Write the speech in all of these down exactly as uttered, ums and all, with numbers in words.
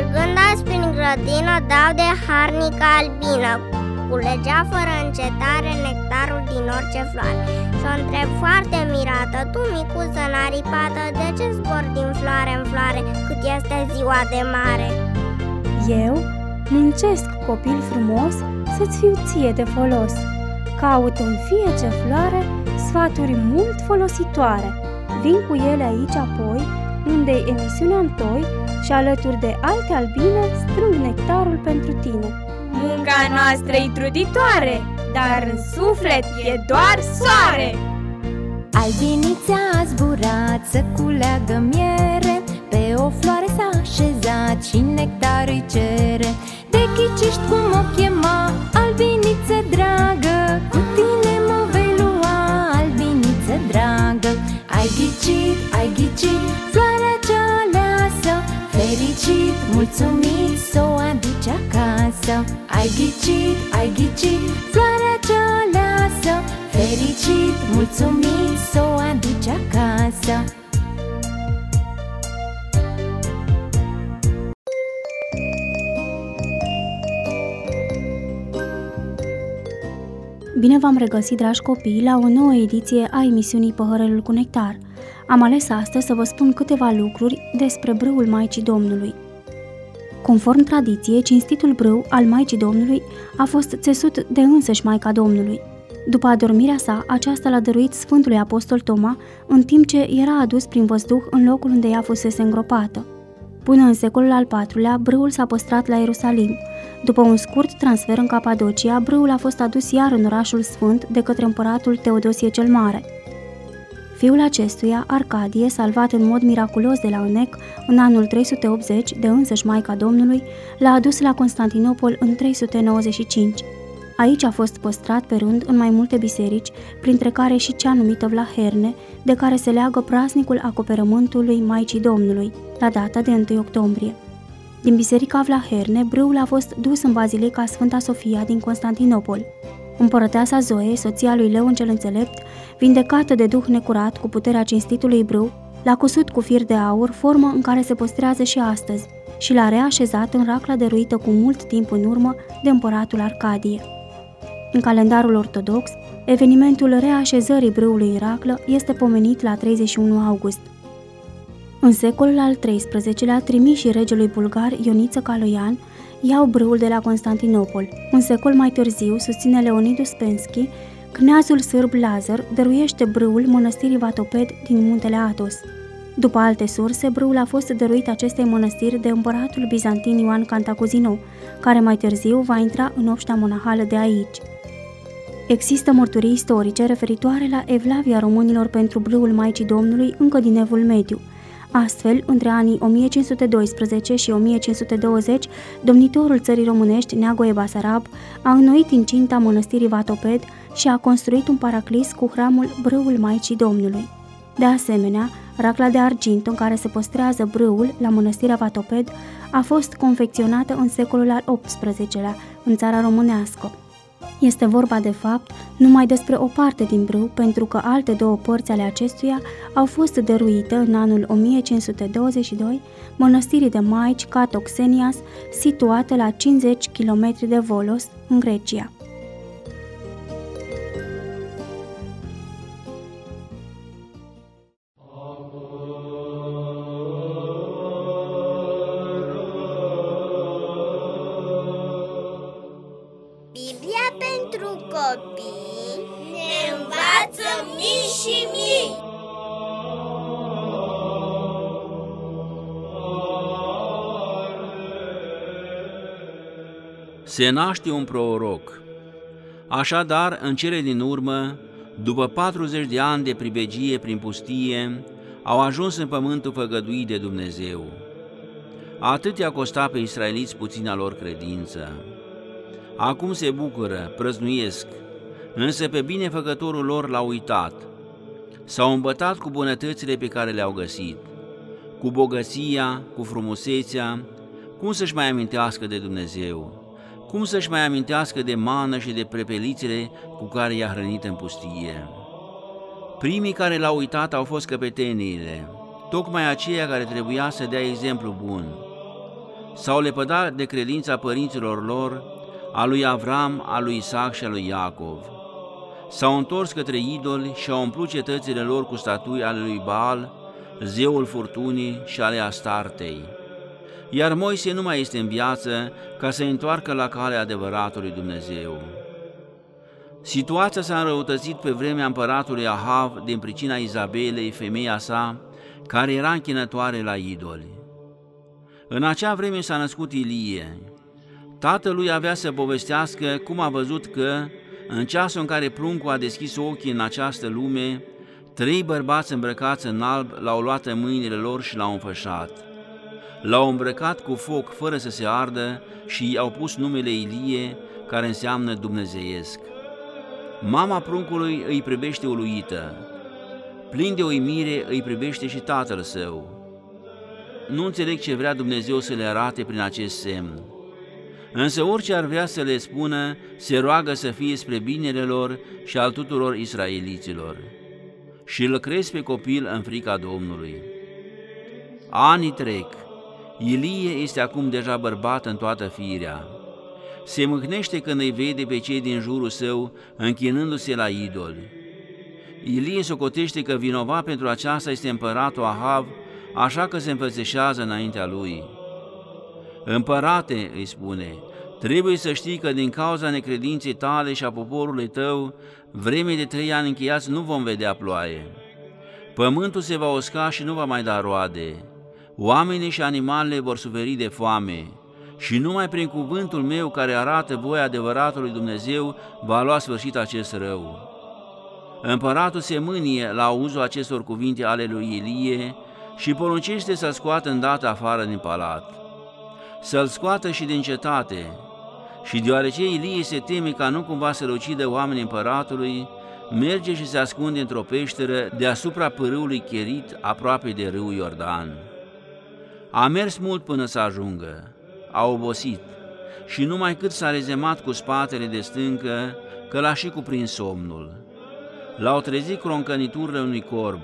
Mergând azi prin grădină, dau de harnică albină, culegea fără încetare nectarul din orice floare. Și-o întreb foarte mirată: tu, micuță naripată, de ce zbori din floare în floare cât este ziua de mare? Eu muncesc, copil frumos, să-ți fiu ție de folos. Caut în fie ce floare sfaturi mult folositoare. Vin cu ele aici apoi, unde-i emisiunea întoi, și alături de alte albine strâng nectarul pentru tine. Munca noastră-i truditoare, dar în suflet e doar soare. Albinița a zburat să culeagă miere, pe o floare s-a așezat și nectar îi cere. De ghiciști cum o chema, albiniță dragă, cu tine mă vei lua, albiniță dragă. Ai ghicit, ai ghicit, floarea cea aleasă, fericit, mulțumit, s-o aduci acasă. Ai ghicit, ai ghicit, floarea cea aleasă, fericit, mulțumit, s-o aduci acasă. Bine v-am regăsit, dragi copii, la o nouă ediție a emisiunii Păhărelul cu nectar. Am ales astăzi să vă spun câteva lucruri despre brâul Maicii Domnului. Conform tradiției, cinstitul brâu al Maicii Domnului a fost țesut de însăși Maica Domnului. După adormirea sa, aceasta l-a dăruit Sfântului Apostol Toma, în timp ce era adus prin văzduh în locul unde ea fusese îngropată. Până în secolul al patrulea, brâul s-a păstrat la Ierusalim. După un scurt transfer în Capadocia, brâul a fost adus iar în orașul sfânt de către împăratul Teodosie cel Mare. Fiul acestuia, Arcadie, salvat în mod miraculos de la Onec în anul trei sute optzeci de însăși Maica Domnului, l-a adus la Constantinopol în trei sute nouăzeci și cinci. Aici a fost păstrat pe rând în mai multe biserici, printre care și cea numită Vlaherne, de care se leagă praznicul acoperământului Maicii Domnului, la data de întâi octombrie. Din biserica Vlaherne, brâul a fost dus în bazilica Sfânta Sofia din Constantinopol. Împărăteasa Zoe, soția lui Leon cel Înțelept, vindecată de duh necurat cu puterea cinstitului brâu, l-a cusut cu fir de aur, formă în care se păstrează și astăzi, și l-a reașezat în racla dăruită cu mult timp în urmă de împăratul Arcadie. În calendarul ortodox, evenimentul reașezării brâului în raclă este pomenit la treizeci și unu august. În secolul al treisprezecelea, trimișii regelui bulgar Ioniță Caloian iau brâul de la Constantinopol. Un secol mai târziu, susține Leonid Uspensky, cneazul sârb Lazar dăruiește brâul mănăstirii Vatoped din muntele Athos. După alte surse, brâul a fost dăruit acestei mănăstiri de împăratul bizantin Ioan Cantacuzino, care mai târziu va intra în obștea monahală de aici. Există mărturii istorice referitoare la evlavia românilor pentru brâul Maicii Domnului încă din Evul Mediu. Astfel, între anii o mie cinci sute doisprezece și o mie cinci sute douăzeci, domnitorul țării românești, Neagoe Basarab, a înnoit incinta mănăstirii Vatoped și a construit un paraclis cu hramul Brâul Maicii Domnului. De asemenea, racla de argint în care se păstrează brâul la mănăstirea Vatoped a fost confecționată în secolul al optsprezecelea, în țara românească. Este vorba, de fapt, numai despre o parte din brâu, pentru că alte două părți ale acestuia au fost dăruite în anul o mie cinci sute douăzeci și doi mănăstirii de maici Catoxenias, situată la cincizeci de kilometri de Volos, în Grecia. Biblia pentru copii ne învață mii și mii. Se naște un proroc. Așadar, în cele din urmă, după patruzeci de ani de pribegie prin pustie, au ajuns în pământul făgăduit de Dumnezeu. Atât i-a costat pe israeliți puțina lor credință. Acum se bucură, prăznuiesc, însă pe binefăcătorul lor l-au uitat. S-au îmbătat cu bunătățile pe care le-au găsit, cu bogăția, cu frumusețea. Cum să-și mai amintească de Dumnezeu? Cum să-și mai amintească de mană și de prepelițele cu care i-a hrănit în pustie? Primii care l-au uitat au fost căpeteniile, tocmai aceia care trebuia să dea exemplu bun. s-au lepădat de credința părinților lor, a lui Avram, a lui Isaac și a lui Iacov. S-au întors către idoli și au umplut cetățile lor cu statui ale lui Baal, zeul furtunii și ale Astartei. Iar Moise nu mai este în viață ca să întoarcă la calea adevăratului Dumnezeu. Situația s-a înrăutățit pe vremea împăratului Ahav din pricina Izabelei, femeia sa, care era închinătoare la idoli. În acea vreme s-a născut Ilie. Tatălui avea să povestească cum a văzut că, în ceasul în care pruncul a deschis ochii în această lume, trei bărbați îmbrăcați în alb l-au luat în mâinile lor și l-au înfășat. L-au îmbrăcat cu foc fără să se ardă și i-au pus numele Ilie, care înseamnă dumnezeiesc. Mama pruncului îi privește uluită. Plin de uimire îi privește și tatăl său. Nu înțeleg ce vrea Dumnezeu să le arate prin acest semn. Însă orice ar vrea să le spună, se roagă să fie spre binele lor și al tuturor israeliților. Și îl cresc pe copil în frica Domnului. Anii trec. Ilie este acum deja bărbat în toată firea. Se mâhnește când îi vede pe cei din jurul său închinându-se la idoli. Ilie socotește că vinovat pentru aceasta este împăratul Ahav, așa că se înfățișează înaintea lui. Împărate, îi spune, trebuie să știi că din cauza necredinței tale și a poporului tău, vreme de trei ani încheiați nu vom vedea ploaie. Pământul se va usca și nu va mai da roade. Oamenii și animalele vor suferi de foame. Și numai prin cuvântul meu care arată voia adevăratului Dumnezeu va lua sfârșit acest rău. Împăratul se mânie la auzul acestor cuvinte ale lui Ilie și poruncește să-l scoată îndată afară din palat. Să-l scoată și din cetate. Și deoarece Ilie se teme ca nu cumva să-l ucidă oamenii împăratului, merge și se ascunde într-o peșteră deasupra pârâului Cherit, aproape de râul Iordan. A mers mult până să ajungă. A obosit și numai cât s-a rezemat cu spatele de stâncă, că l-a și cuprins somnul. L-au trezit croncăniturile unui corb.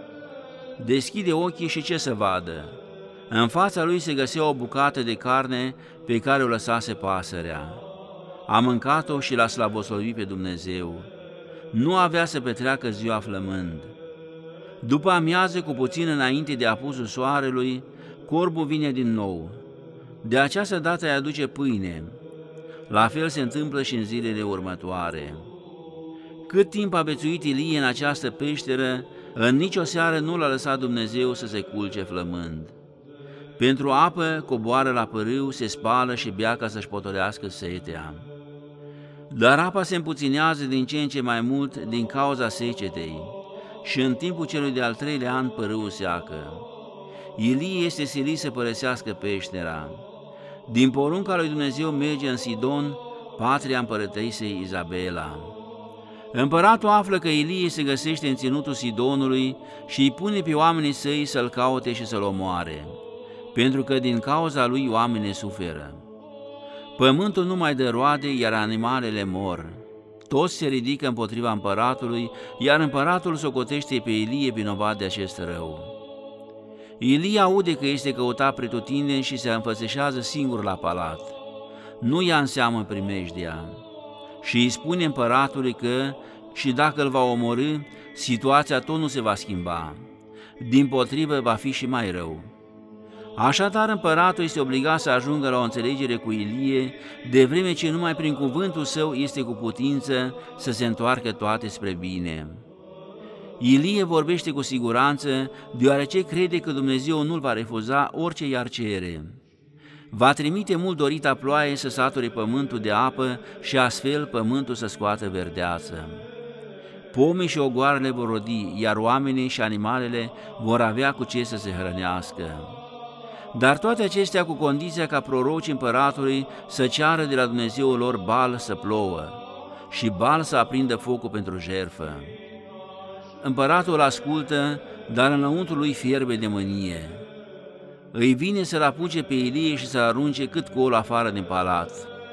Deschide ochii și ce să vadă? În fața lui se găsea o bucată de carne pe care o lăsase pasărea. A mâncat-o și l-a slavoslovit pe Dumnezeu. Nu avea să petreacă ziua flămând. După amiază, cu puțin înainte de apusul soarelui, corbul vine din nou. De această dată îi aduce pâine. La fel se întâmplă și în zilele următoare. Cât timp a bețuit Ilie în această peșteră, în nicio seară nu l-a lăsat Dumnezeu să se culce flămând. Pentru apă coboară la pârâu, se spală și bea ca să-și potolească setea. Dar apa se împuținează din ce în ce mai mult din cauza secetei și în timpul celui de-al treilea an pârâul seacă. Ilie este silit să părăsească peștera. Din porunca lui Dumnezeu merge în Sidon, patria împărătesei Izabela. Împăratul află că Ilie se găsește în ținutul Sidonului și îi pune pe oamenii săi să-l caute și să-l omoare, pentru că din cauza lui oamenii suferă. Pământul nu mai dă roade, iar animalele mor. Toți se ridică împotriva împăratului, iar împăratul socotește pe Ilie vinovat de acest rău. Ilie aude că este căutat pretutindeni și se înfățișează singur la palat. Nu ia în seamă primejdia și îi spune împăratului că, și dacă îl va omorî, situația tot nu se va schimba. Dimpotrivă, va fi și mai rău. Așadar, împăratul este obligat să ajungă la o înțelegere cu Ilie, de vreme ce numai prin cuvântul său este cu putință să se întoarcă toate spre bine. Ilie vorbește cu siguranță, deoarece crede că Dumnezeu nu-l va refuza orice i-ar cere. Va trimite mult dorita ploaie să sature pământul de apă și astfel pământul să scoată verdeață. Pomii și ogoarele vor rodi, iar oamenii și animalele vor avea cu ce să se hrănească. Dar toate acestea cu condiția ca prorocii împăratului să ceară de la Dumnezeul lor Baal să plouă și Baal să aprindă focul pentru jertfă. Împăratul ascultă, dar înăuntru lui fierbe de mânie. Îi vine să-l apuce pe Ilie și să arunce cât colo afară din palat,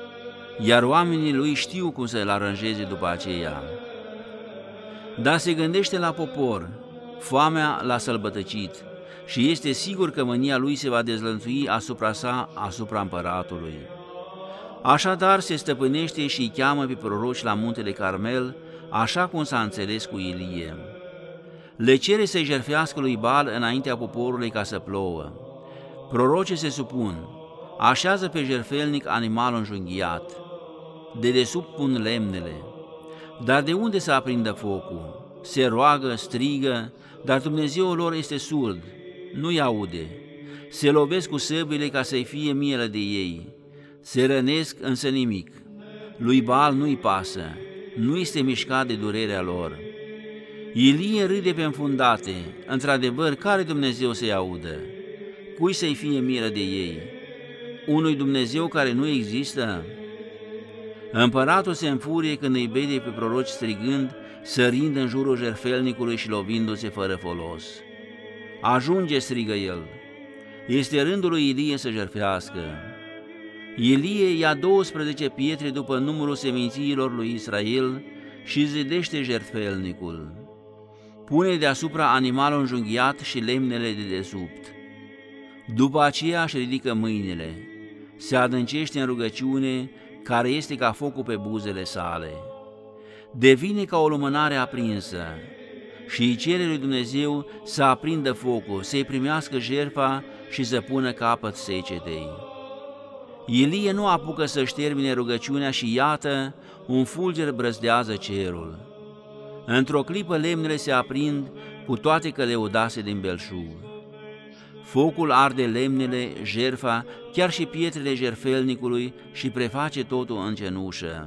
iar oamenii lui știu cum să-l aranjeze după aceea. Dar se gândește la popor, foamea l-a sălbătăcit și este sigur că mânia lui se va dezlănțui asupra sa, asupra împăratului. Așadar se stăpânește și îi cheamă pe proroci la muntele Carmel, așa cum s-a înțeles cu Ilie. Le cere să-i jertfească lui Baal înaintea poporului ca să plouă. Prorocii se supun, așează pe jertfelnic animalul înjunghiat, dedesubt pun lemnele. Dar de unde să aprindă focul? Se roagă, strigă, dar Dumnezeul lor este surd, nu-i aude. Se lovesc cu săbile ca să-i fie milă de ei. Se rănesc, însă nimic. Lui Baal nu-i pasă, nu este mișcat de durerea lor. Ilie râde pe înfundate, într-adevăr, care Dumnezeu să-i audă? Cui să-i fie milă de ei? Unui Dumnezeu care nu există? Împăratul se înfurie când îi vede pe proroci strigând, sărind în jurul jertfelnicului și lovindu-se fără folos. Ajunge, strigă el, este rândul lui Ilie să jertfească. Ilie ia douăsprezece pietre după numărul semințiilor lui Israel și zidește jertfelnicul. Pune deasupra animalul înjunghiat și lemnele de dedesubt. După aceea își ridică mâinile, se adâncește în rugăciune, care este ca focul pe buzele sale. Devine ca o lumânare aprinsă și îi cere lui Dumnezeu să aprindă focul, să-i primească jertfa și să pună capăt secetei. Ilie nu apucă să-și termine rugăciunea și iată, un fulger brăzdează cerul. Într-o clipă lemnele se aprind, cu toate că leudase din belșug. Focul arde lemnele, jertfa, chiar și pietrele jertfelnicului și preface totul în cenușă.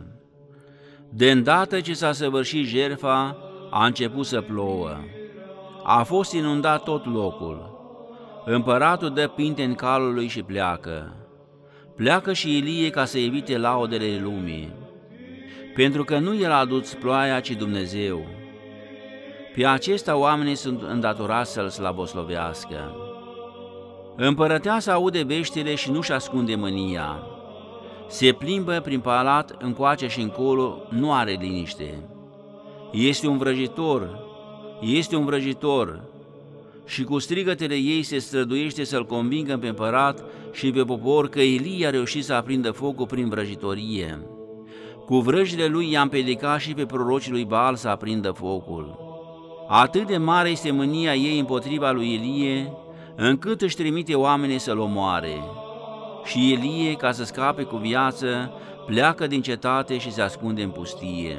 De îndată ce s-a săvârșit jertfa, a început să plouă. A fost inundat tot locul. Împăratul dă pinten calului și pleacă. Pleacă și Ilie ca să evite laudele lumii, pentru că nu el a adus ploaia, ci Dumnezeu. Pe acesta oamenii sunt îndatorați să-l slavoslovească. Împărăteasa aude veștile și nu-și ascunde mânia. Se plimbă prin palat încoace și încolo, nu are liniște. Este un vrăjitor, este un vrăjitor, și cu strigătele ei se străduiește să-l convingă pe împărat și pe popor că Ilie a reușit să aprindă focul prin vrăjitorie. Cu vrăjile lui i-a împiedicat și pe prorocii lui Baal să aprindă focul. Atât de mare este mânia ei împotriva lui Ilie, încât își trimite oamenii să-l omoare. Și Ilie, ca să scape cu viață, pleacă din cetate și se ascunde în pustie.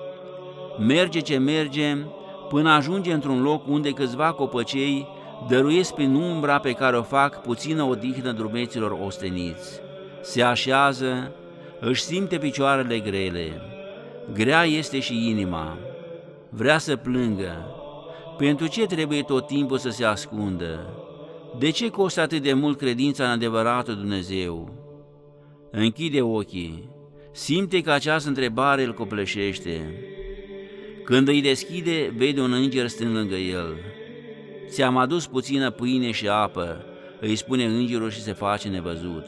Merge ce merge, până ajunge într-un loc unde câțiva copăcei dăruiesc prin umbra pe care o fac puțină odihnă drumeților osteniți. Se așează, își simte picioarele grele, grea este și inima, vrea să plângă. Pentru ce trebuie tot timpul să se ascundă? De ce costă atât de mult credința în adevăratul Dumnezeu? Închide ochii, simte că această întrebare îl copleșește. Când îi deschide, vede un înger stând lângă el. Ți-am adus puțină pâine și apă, îi spune îngerul și se face nevăzut.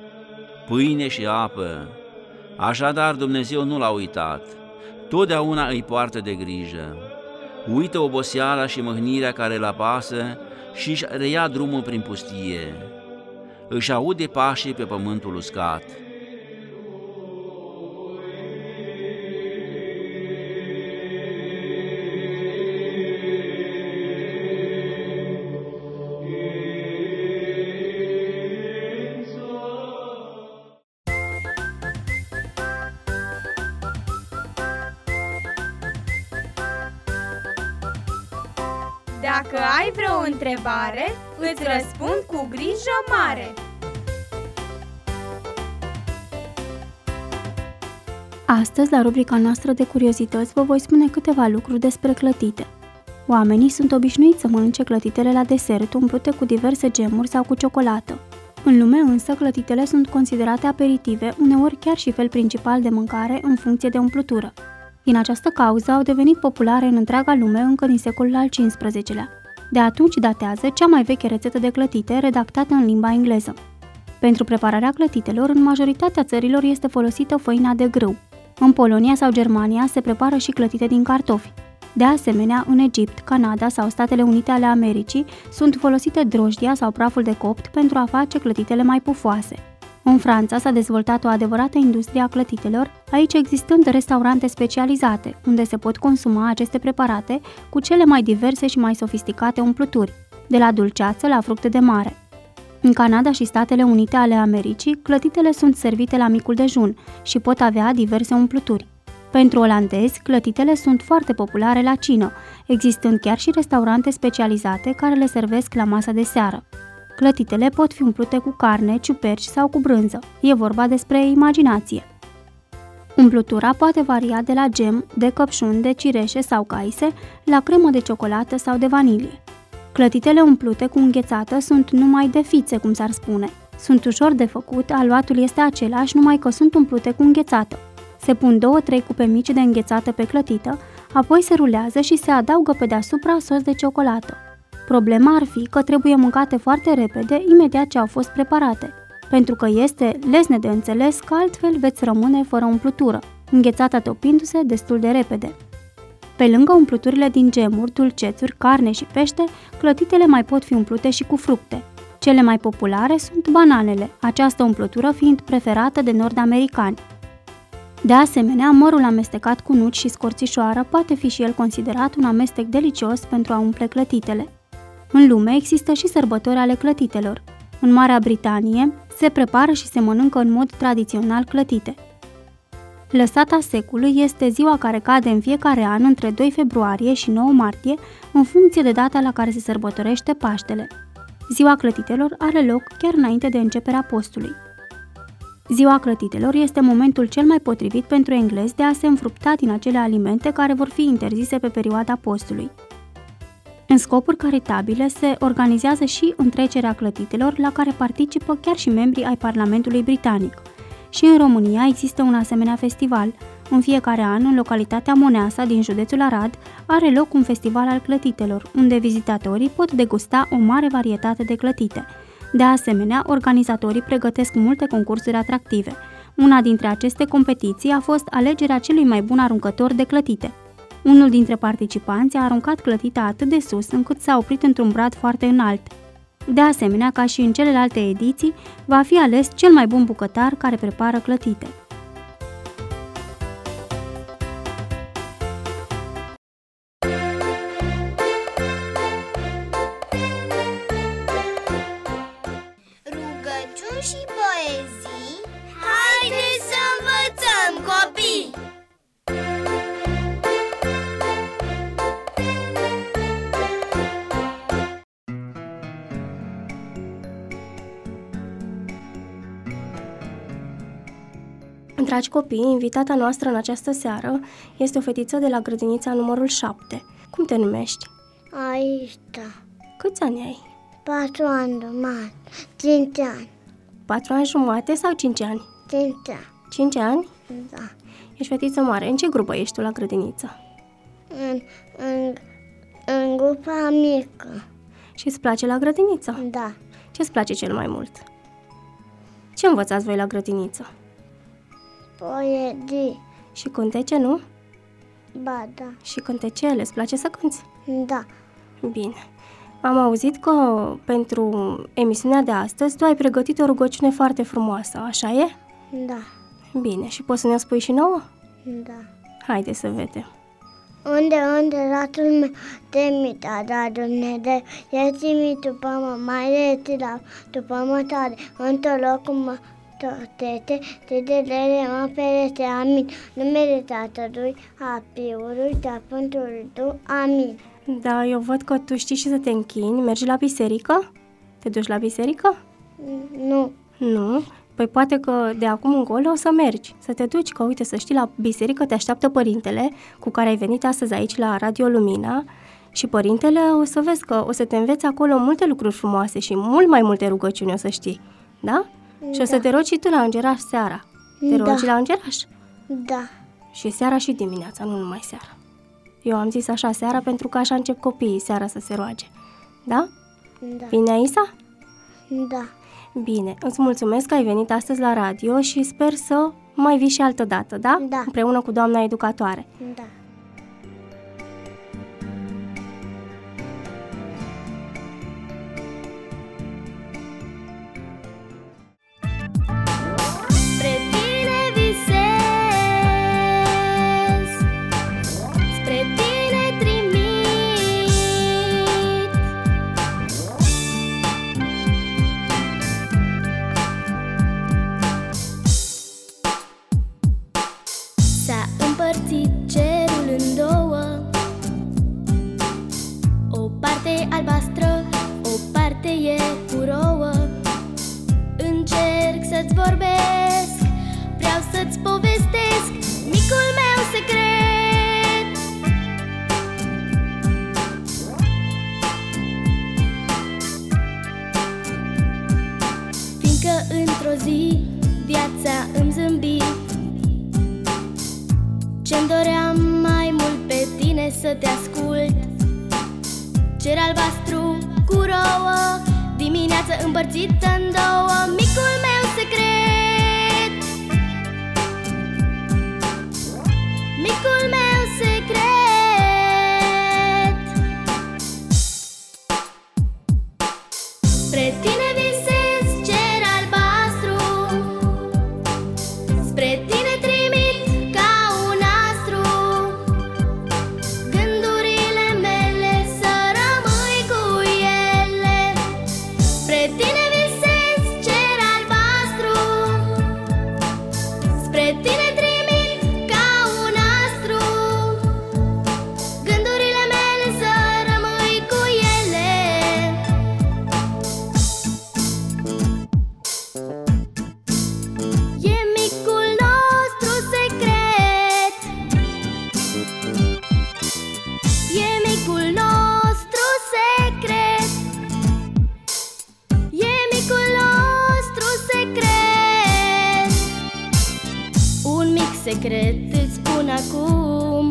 Pâine și apă. Așadar Dumnezeu nu l-a uitat, totdeauna îi poartă de grijă. Uită oboseala și mâhnirea care îl apasă și își reia drumul prin pustie. Își aude pașii pe pământul uscat. Dacă ai vreo întrebare, îți răspund cu grijă mare. Astăzi, la rubrica noastră de curiozități, vă voi spune câteva lucruri despre clătite. Oamenii sunt obișnuiți să mănânce clătitele la desert, umplute cu diverse gemuri sau cu ciocolată. În lume însă, clătitele sunt considerate aperitive, uneori chiar și fel principal de mâncare în funcție de umplutură. Din această cauză au devenit populare în întreaga lume încă din secolul al cincisprezecelea. De atunci datează cea mai veche rețetă de clătite redactată în limba engleză. Pentru prepararea clătitelor, în majoritatea țărilor este folosită făina de grâu. În Polonia sau Germania se prepară și clătite din cartofi. De asemenea, în Egipt, Canada sau Statele Unite ale Americii sunt folosite drojdia sau praful de copt pentru a face clătitele mai pufoase. În Franța s-a dezvoltat o adevărată industrie a clătitelor, aici existând restaurante specializate, unde se pot consuma aceste preparate cu cele mai diverse și mai sofisticate umpluturi, de la dulceață la fructe de mare. În Canada și Statele Unite ale Americii, clătitele sunt servite la micul dejun și pot avea diverse umpluturi. Pentru olandezi, clătitele sunt foarte populare la cină, existând chiar și restaurante specializate care le servesc la masa de seară. Clătitele pot fi umplute cu carne, ciuperci sau cu brânză. E vorba despre imaginație. Umplutura poate varia de la gem, de căpșuni, de cireșe sau caise, la cremă de ciocolată sau de vanilie. Clătitele umplute cu înghețată sunt numai de fițe, cum s-ar spune. Sunt ușor de făcut, aluatul este același, numai că sunt umplute cu înghețată. Se pun două-trei cupe mici de înghețată pe clătită, apoi se rulează și se adaugă pe deasupra sos de ciocolată. Problema ar fi că trebuie mâncate foarte repede, imediat ce au fost preparate, pentru că este lesne de înțeles că altfel veți rămâne fără umplutură, înghețata topindu-se destul de repede. Pe lângă umpluturile din gemuri, dulcețuri, carne și pește, clătitele mai pot fi umplute și cu fructe. Cele mai populare sunt bananele, această umplutură fiind preferată de nord-americani. De asemenea, mărul amestecat cu nuci și scorțișoară poate fi și el considerat un amestec delicios pentru a umple clătitele. În lume există și sărbători ale clătitelor. În Marea Britanie se prepară și se mănâncă în mod tradițional clătite. Lăsata secului este ziua care cade în fiecare an între doi februarie și nouă martie, în funcție de data la care se sărbătorește Paștele. Ziua clătitelor are loc chiar înainte de începerea postului. Ziua clătitelor este momentul cel mai potrivit pentru englezi de a se înfrupta din acele alimente care vor fi interzise pe perioada postului. În scopuri caritabile se organizează și întrecerea clătitelor, la care participă chiar și membrii ai Parlamentului Britanic. Și în România există un asemenea festival. În fiecare an, în localitatea Moneasa din județul Arad, are loc un festival al clătitelor, unde vizitatorii pot degusta o mare varietate de clătite. De asemenea, organizatorii pregătesc multe concursuri atractive. Una dintre aceste competiții a fost alegerea celui mai bun aruncător de clătite. Unul dintre participanți a aruncat clătita atât de sus încât s-a oprit într-un brad foarte înalt. De asemenea, ca și în celelalte ediții, va fi ales cel mai bun bucătar care prepară clătite. Rugăciuni și poezii, haideți să învățăm, copii! Dragi copii, invitata noastră în această seară este o fetiță de la grădinița numărul șapte. Cum te numești? Aista, Câți ani ai? patru ani jumate, cinci ani, Patru ani jumate sau cinci ani? cinci ani, Cinci ani? da. Ești fetiță mare. În ce grupă ești tu la grădiniță? În, în, în grupa mică, Și îți place la grădiniță? da. Ce îți place cel mai mult? Ce învățați voi la grădiniță? Poezii, Și cântece, nu? ba da, Și cântecele, îți place să cânți? da. Bine. Am auzit că pentru emisiunea de astăzi tu ai pregătit o rugăciune foarte frumoasă, așa e? Da, Bine, și poți să ne-o spui și nouă? da. Haide să vedem. Unde, unde, ratul meu, te-mi da Dumnezeu, ieți-mi după mă, mai ieți la după mătare, într-o loc mă totete, te delere mă perete, amin. Numele Tatălui, a Fiului, a Sfântului Duh, amin. Da, eu văd că tu știi și să te închini. Mergi la biserică? Te duci la biserică? Nu, Nu? Păi poate că de acum încolo o să mergi, să te duci, că uite, să știi, la biserică te așteaptă părintele cu care ai venit astăzi aici la Radio Lumina și părintele o să vezi că o să te înveți acolo multe lucruri frumoase și mult mai multe rugăciuni, o să știi, da? da. Și o să te rogi și tu la îngeraș seara. Te Da. rogi la îngeraș? da, Și seara și dimineața, nu numai seara. Eu am zis așa seara pentru că așa încep copiii seara să se roage. Da? da, Bine, Aisa? da. Bine, îți mulțumesc că ai venit astăzi la radio și sper să mai vii și altă dată, da? Da. Împreună cu doamna educatoare. Da. O parte albastră, o parte e cu rouă. Încerc să-ți vorbesc, vreau să-ți povestesc micul meu secret. Fiindcă într-o zi viața îmi zâmbi, ce-mi doream mai mult pe tine să te ascult. Cer albastru cu rouă, dimineață împărțită în două, micul meu secret. Micul meu secret. Spre tine visez, cer albastru, spre tine trimit ca un astru gândurile mele, să rămâi cu ele. Spre tine visez, cer albastru, spre tine trimit ca un astru gândurile mele, să rămâi cu ele. E micul nostru secret, e micul nostru secret, e micul nostru secret. Un mic secret îți spun acum,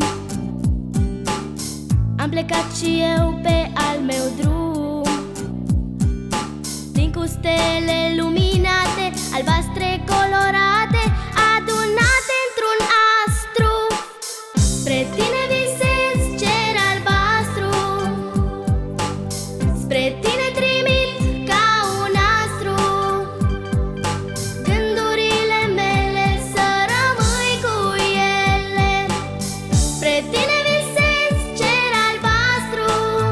am plecat și eu pe al meu drum, din cu stele luminate, albastre colorate, adunate într-un astru. Spre tine visez, cer albastru, spre tine trimit ca un astru gândurile mele, să rămâi cu ele. Spre tine visez, cer albastru,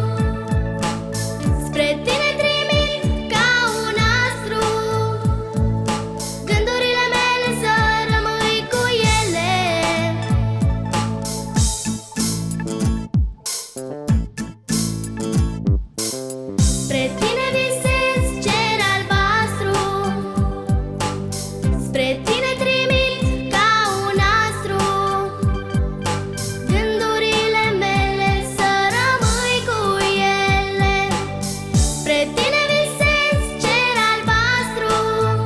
spre tine trimit ca un astru gândurile mele, să rămâi cu ele. Spre tine visez, cer albastru, spre tine trimit ca un astru gândurile mele, să rămâi cu ele. Spre tine visez, cer albastru,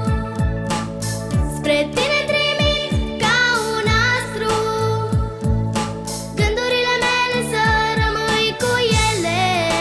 spre tine trimit ca un astru gândurile mele, să rămâi cu ele.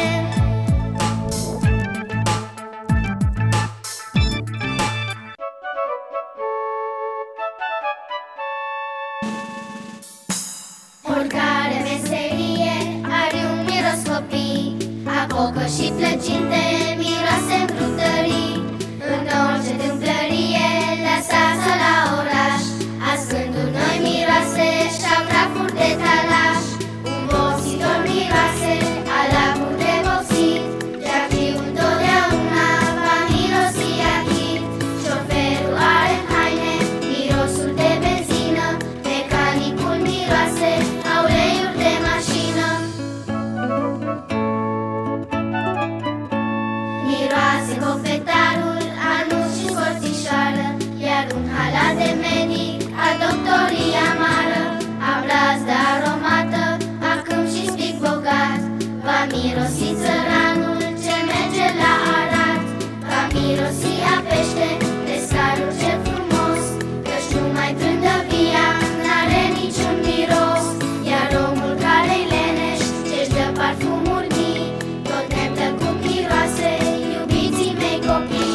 Oricare meserie are un miros copii, apocă și plăcinte, miroase în brutării. În orice tâmplărie, lăsați-o la oraș, ascându noi miroase și-a prafuri de talaș. Un vopsitor miroase, alacuri de vopsit, Jachiul întotdeauna va mirosi achit. Șoferul are în haine mirosul de benzină, mecanicul miroase a uleiuri de mașină. Miroase cofetarul, anuț și scorțișoară, iar un halat de medic a doctorii amară. A brazdă aromată, a câmp și spic bogat, va mirosi țăranul ce merge la Arad. Va mirosi a pește, pescarul cel frumos, căci numai trândăvia n-are niciun miros. Iar omul care-i leneș, ce-și dă parfumuri mii, tot neplăcut miroase, iubiții mei copii.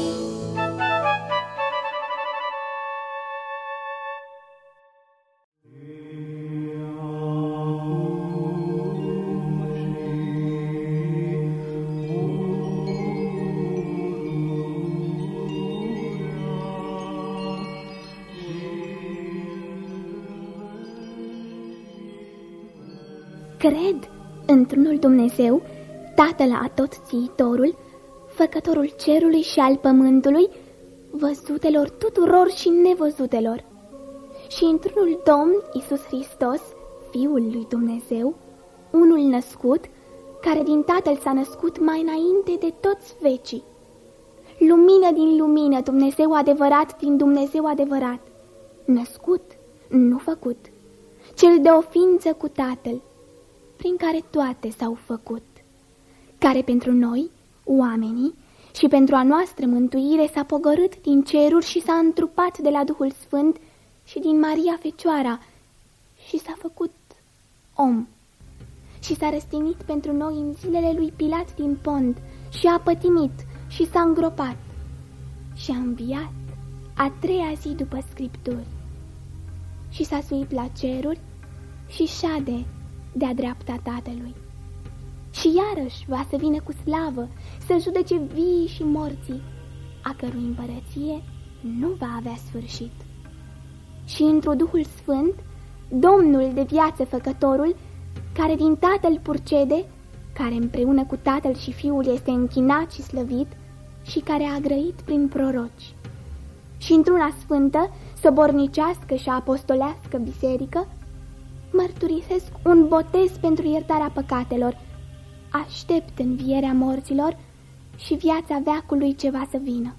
Cred într-unul Dumnezeu, Tatăl Atotțiitorul, Făcătorul cerului și al pământului, văzutelor tuturor și nevăzutelor, și într-unul Domn Iisus Hristos, Fiul lui Dumnezeu, unul născut, care din Tatăl s-a născut mai înainte de toți vecii. Lumină din lumină, Dumnezeu adevărat din Dumnezeu adevărat, născut, nu făcut, cel de o ființă cu Tatăl, prin care toate s-au făcut, care pentru noi, oamenii, și pentru a noastră mântuire s-a pogorât din ceruri și s-a întrupat de la Duhul Sfânt și din Maria Fecioara și s-a făcut om. Și s-a răstignit pentru noi în zilele lui Pilat din Pont și a pătimit și s-a îngropat și a înviat a treia zi după Scripturi și s-a suit la ceruri și șade de-a dreapta Tatălui. Și iarăși va să vină cu slavă să judece vii și morții, a cărui împărăție nu va avea sfârșit. Și într-o Duhul Sfânt, Domnul de viață făcătorul, care din Tatăl purcede, care împreună cu Tatăl și Fiul este închinat și slăvit și care a grăit prin proroci. Și într-una sfântă, sobornicească și apostolească biserică, mărturisesc un botez pentru iertarea păcatelor, aștept învierea morților și viața veacului ce va să vină.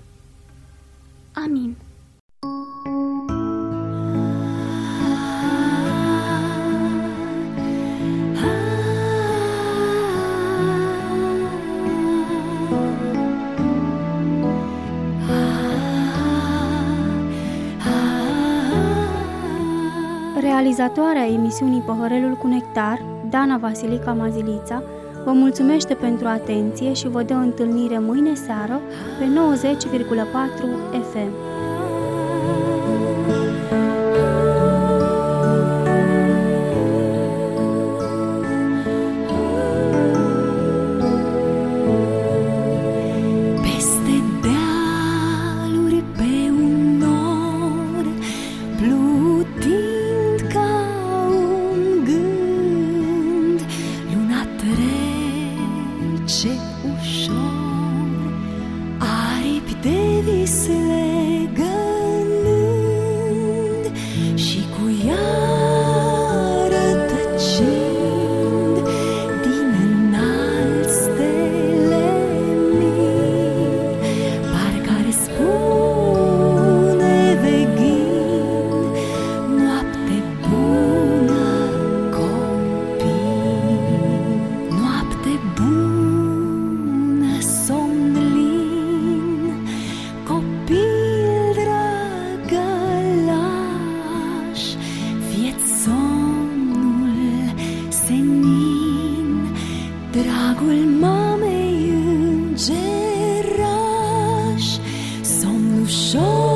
Amin. Realizatoarea emisiunii Păhărelul cu Nectar, Dana Vasilica Mazilița, vă mulțumește pentru atenție și vă dă întâlnire mâine seară pe nouăzeci virgulă patru F M. Dragul mamei îngeraș, somn ușor.